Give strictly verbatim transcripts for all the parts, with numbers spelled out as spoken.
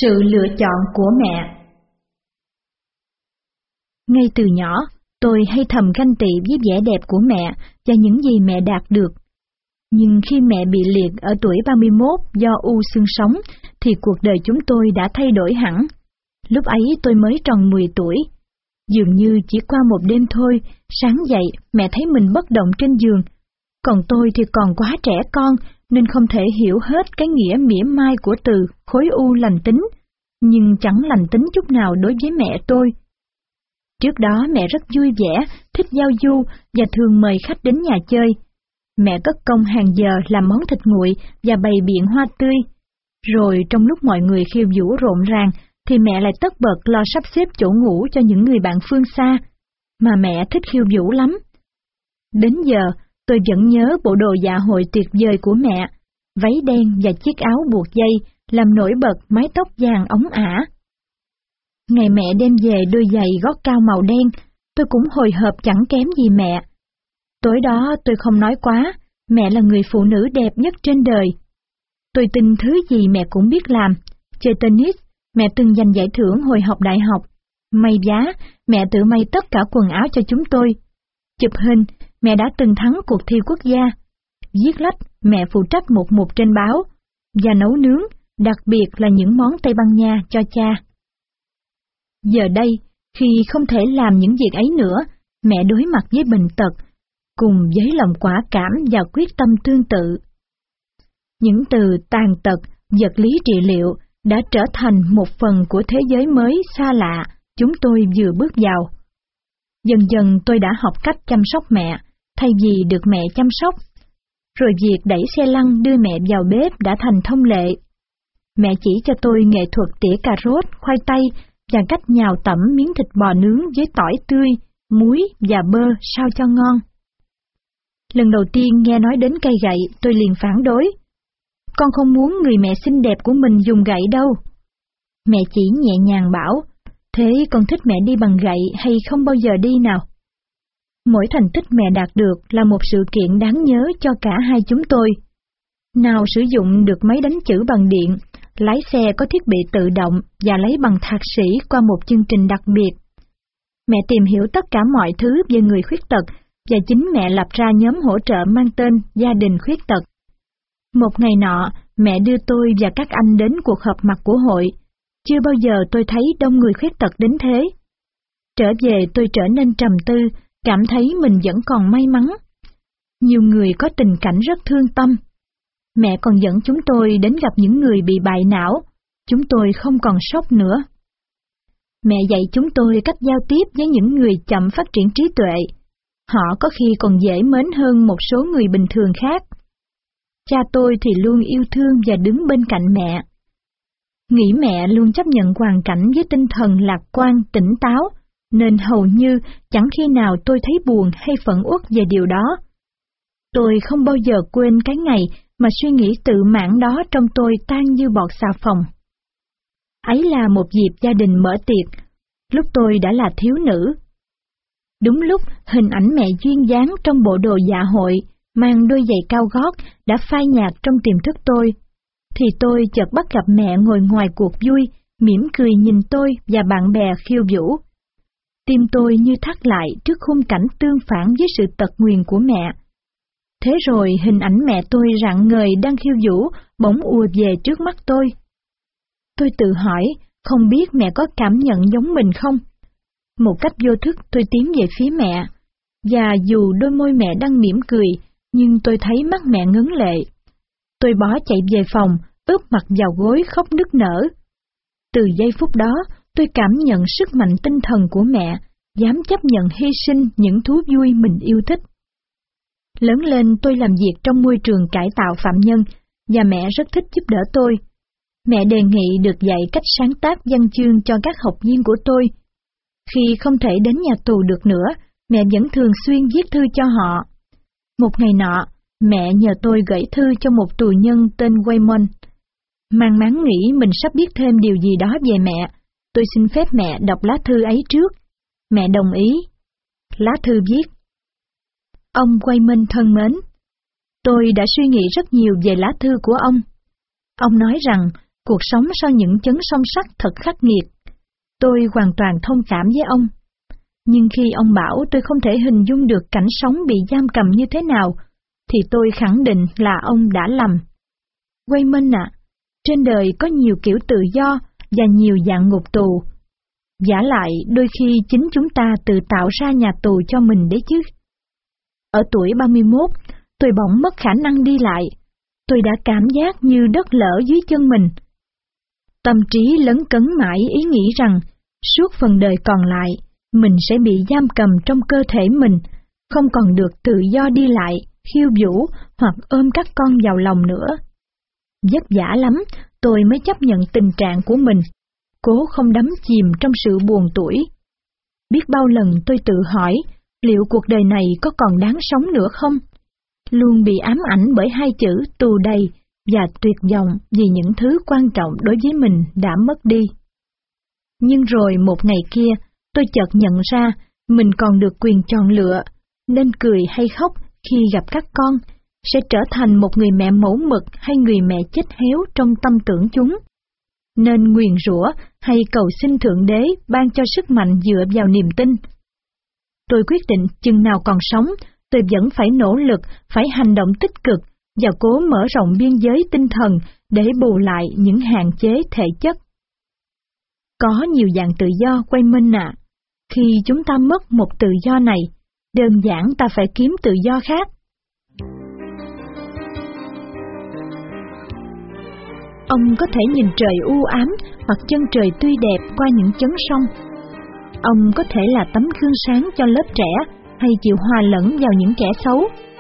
Sự lựa chọn của mẹ. Ngay từ nhỏ, tôi hay thầm ganh tị với vẻ đẹp của mẹ và những gì mẹ đạt được. Nhưng khi mẹ bị liệt ở tuổi ba mươi mốt do u xương sống, thì cuộc đời chúng tôi đã thay đổi hẳn. Lúc ấy tôi mới tròn mười tuổi. Dường như chỉ qua một đêm thôi, sáng dậy mẹ thấy mình bất động trên giường. Còn tôi thì còn quá trẻ con, nên không thể hiểu hết cái nghĩa mỉa mai của từ khối u lành tính, nhưng chẳng lành tính chút nào đối với mẹ tôi. Trước đó mẹ rất vui vẻ, thích giao du và thường mời khách đến nhà chơi. Mẹ cất công hàng giờ làm món thịt nguội và bày biện hoa tươi. Rồi trong lúc mọi người khiêu vũ rộn ràng, thì mẹ lại tất bật lo sắp xếp chỗ ngủ cho những người bạn phương xa, mà mẹ thích khiêu vũ lắm. Đến giờ, tôi vẫn nhớ bộ đồ dạ hội tuyệt vời của mẹ, váy đen và chiếc áo buộc dây làm nổi bật mái tóc vàng óng ả. Ngày mẹ đem về đôi giày gót cao màu đen, tôi cũng hồi hộp chẳng kém gì mẹ. Tối đó tôi không nói quá, mẹ là người phụ nữ đẹp nhất trên đời. Tôi tin thứ gì mẹ cũng biết làm. Chơi tennis, mẹ từng giành giải thưởng hồi học đại học. May vá, mẹ tự may tất cả quần áo cho chúng tôi. Chụp hình, mẹ đã từng thắng cuộc thi quốc gia. Viết lách, mẹ phụ trách một mục trên báo. Và nấu nướng, đặc biệt là những món Tây Ban Nha cho cha. Giờ đây, khi không thể làm những việc ấy nữa, mẹ đối mặt với bệnh tật, cùng với lòng quả cảm và quyết tâm tương tự. Những từ tàn tật, vật lý trị liệu đã trở thành một phần của thế giới mới xa lạ chúng tôi vừa bước vào. Dần dần tôi đã học cách chăm sóc mẹ, thay vì được mẹ chăm sóc. Rồi việc đẩy xe lăn đưa mẹ vào bếp đã thành thông lệ. Mẹ chỉ cho tôi nghệ thuật tỉa cà rốt, khoai tây và cách nhào tẩm miếng thịt bò nướng với tỏi tươi, muối và bơ sao cho ngon. Lần đầu tiên nghe nói đến cây gậy, tôi liền phản đối. Con không muốn người mẹ xinh đẹp của mình dùng gậy đâu. Mẹ chỉ nhẹ nhàng bảo, thế con thích mẹ đi bằng gậy hay không bao giờ đi nào? Mỗi thành tích mẹ đạt được là một sự kiện đáng nhớ cho cả hai chúng tôi. Nào sử dụng được máy đánh chữ bằng điện, lái xe có thiết bị tự động và lấy bằng thạc sĩ qua một chương trình đặc biệt. Mẹ tìm hiểu tất cả mọi thứ về người khuyết tật và chính mẹ lập ra nhóm hỗ trợ mang tên Gia đình khuyết tật. Một ngày nọ, mẹ đưa tôi và các anh đến cuộc họp mặt của hội. Chưa bao giờ tôi thấy đông người khuyết tật đến thế. Trở về tôi trở nên trầm tư, cảm thấy mình vẫn còn may mắn. Nhiều người có tình cảnh rất thương tâm. Mẹ còn dẫn chúng tôi đến gặp những người bị bại não. Chúng tôi không còn sốc nữa. Mẹ dạy chúng tôi cách giao tiếp với những người chậm phát triển trí tuệ. Họ có khi còn dễ mến hơn một số người bình thường khác. Cha tôi thì luôn yêu thương và đứng bên cạnh mẹ. Nghĩ mẹ luôn chấp nhận hoàn cảnh với tinh thần lạc quan, tỉnh táo, nên hầu như chẳng khi nào tôi thấy buồn hay phẫn uất về điều đó. Tôi không bao giờ quên cái ngày mà suy nghĩ tự mãn đó trong tôi tan như bọt xà phòng. Ấy là một dịp gia đình mở tiệc, lúc tôi đã là thiếu nữ. Đúng lúc hình ảnh mẹ duyên dáng trong bộ đồ dạ hội, mang đôi giày cao gót đã phai nhạt trong tiềm thức tôi, thì tôi chợt bắt gặp mẹ ngồi ngoài cuộc vui, mỉm cười nhìn tôi và bạn bè khiêu vũ. Tim tôi như thắt lại trước khung cảnh tương phản với sự tật nguyền của mẹ. Thế rồi hình ảnh mẹ tôi rạng ngời đang khiêu vũ bỗng ùa về trước mắt tôi. Tôi tự hỏi, không biết mẹ có cảm nhận giống mình không? Một cách vô thức tôi tiến về phía mẹ, và dù đôi môi mẹ đang mỉm cười, nhưng tôi thấy mắt mẹ ngấn lệ. Tôi bó chạy về phòng, ướp mặt vào gối khóc nức nở. Từ giây phút đó, tôi cảm nhận sức mạnh tinh thần của mẹ, dám chấp nhận hy sinh những thú vui mình yêu thích. Lớn lên tôi làm việc trong môi trường cải tạo phạm nhân, và mẹ rất thích giúp đỡ tôi. Mẹ đề nghị được dạy cách sáng tác văn chương cho các học viên của tôi. Khi không thể đến nhà tù được nữa, mẹ vẫn thường xuyên viết thư cho họ. Một ngày nọ, mẹ nhờ tôi gửi thư cho một tù nhân tên Waymon. Mang máng nghĩ mình sắp biết thêm điều gì đó về mẹ, tôi xin phép mẹ đọc lá thư ấy trước. Mẹ đồng ý. Lá thư viết: Ông Waymon thân mến, tôi đã suy nghĩ rất nhiều về lá thư của ông. Ông nói rằng Cuộc sống sau những chấn song sắt thật khắc nghiệt. Tôi hoàn toàn thông cảm với ông. Nhưng khi ông bảo tôi không thể hình dung được cảnh sống bị giam cầm như thế nào, thì tôi khẳng định là ông đã lầm. Wayman ạ, à, trên đời có nhiều kiểu tự do và nhiều dạng ngục tù. Vả lại đôi khi chính chúng ta tự tạo ra nhà tù cho mình đấy chứ. Ở tuổi ba mươi mốt, tôi bỗng mất khả năng đi lại. Tôi đã cảm giác như đất lở dưới chân mình. Tâm trí lấn cấn mãi ý nghĩ rằng suốt phần đời còn lại, mình sẽ bị giam cầm trong cơ thể mình, không còn được tự do đi lại, khiêu vũ hoặc ôm các con vào lòng nữa. Vất vả lắm, tôi mới chấp nhận tình trạng của mình, cố không đắm chìm trong sự buồn tủi. Biết bao lần tôi tự hỏi, liệu cuộc đời này có còn đáng sống nữa không? Luôn bị ám ảnh bởi hai chữ tù đầy và tuyệt vọng vì những thứ quan trọng đối với mình đã mất đi. Nhưng rồi một ngày kia, tôi chợt nhận ra mình còn được quyền chọn lựa, nên cười hay khóc khi gặp các con, sẽ trở thành một người mẹ mẫu mực hay người mẹ chết héo trong tâm tưởng chúng. Nên nguyền rủa hay cầu xin Thượng Đế ban cho sức mạnh dựa vào niềm tin. Tôi quyết định chừng nào còn sống, tôi vẫn phải nỗ lực, phải hành động tích cực và cố mở rộng biên giới tinh thần để bù lại những hạn chế thể chất. Có nhiều dạng tự do, Wayman ạ. Khi chúng ta mất một tự do này, đơn giản ta phải kiếm tự do khác. Ông có thể nhìn trời u ám hoặc chân trời tươi đẹp qua những chấn sông. Ông có thể là tấm gương sáng cho lớp trẻ hay chịu hòa lẫn vào những kẻ xấu.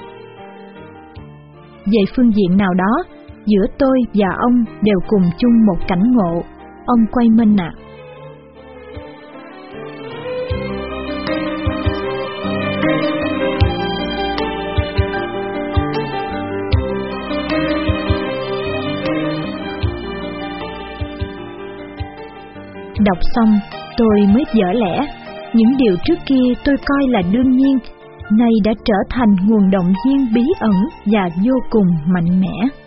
Về phương diện nào đó, giữa tôi và ông đều cùng chung một cảnh ngộ, ông Wayman ạ. Đọc xong, tôi mới vỡ lẽ, những điều trước kia tôi coi là đương nhiên, nay đã trở thành nguồn động viên bí ẩn và vô cùng mạnh mẽ.